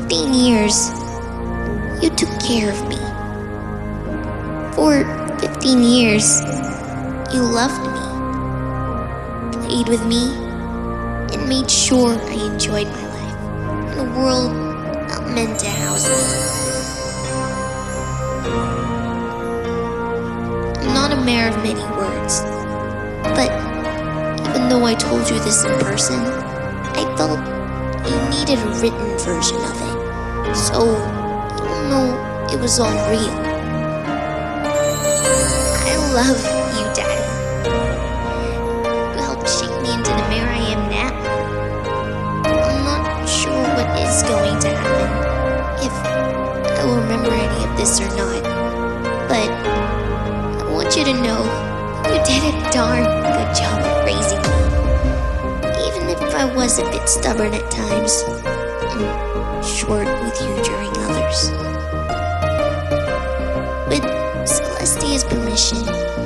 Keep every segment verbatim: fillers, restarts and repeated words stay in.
fifteen years, you took care of me. For fifteen years, you loved me, played with me, and made sure I enjoyed my life in a world not meant to house me. I'm not a man of many words, but even though I told you this in person, I felt you needed a written version of it, so you'll know it was all real. I love you, Daddy. You helped shape me into the man I am now. I'm not sure what is going to happen, if I will remember any of this or not, but I want you to know you did a darn good job of raising me, even if I was a bit stubborn at times and short with you during others. With Celestia's permission,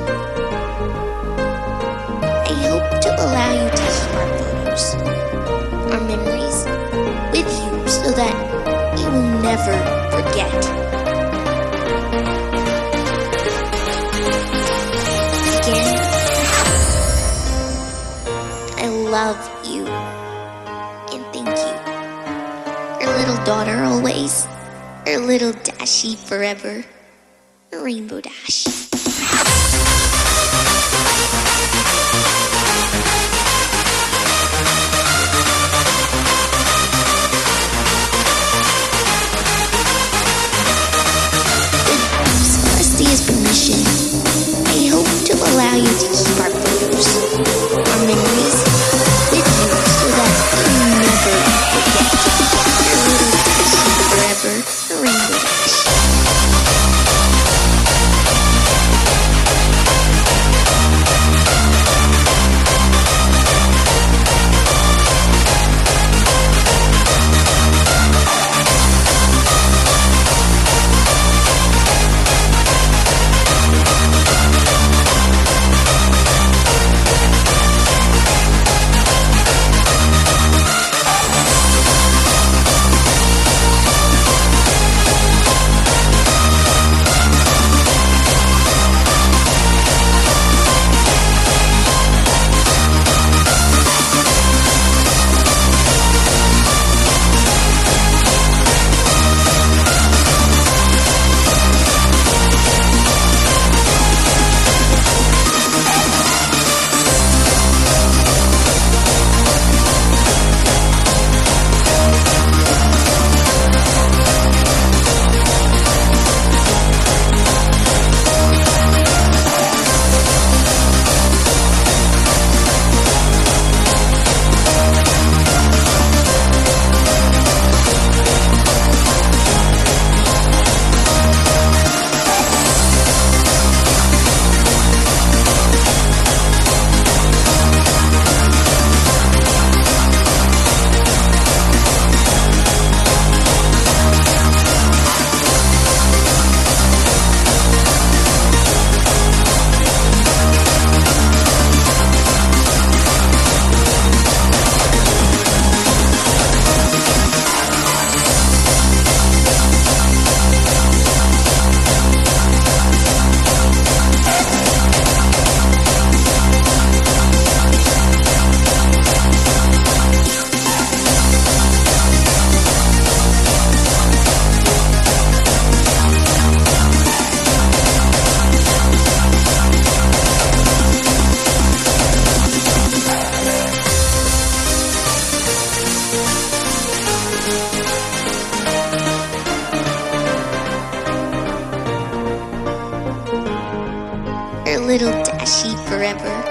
I hope to allow you to keep our photos, our memories, with you so that you will never forget. Again, I love you, and thank you. Your little daughter always, your little Dashie forever, Rainbow Dash. With Celestia's permission, I hope to allow you to keep our photos, our memories, with you so that you'll never forget. Your little Dashie forever, Rainbow Dash. Little Dashie forever.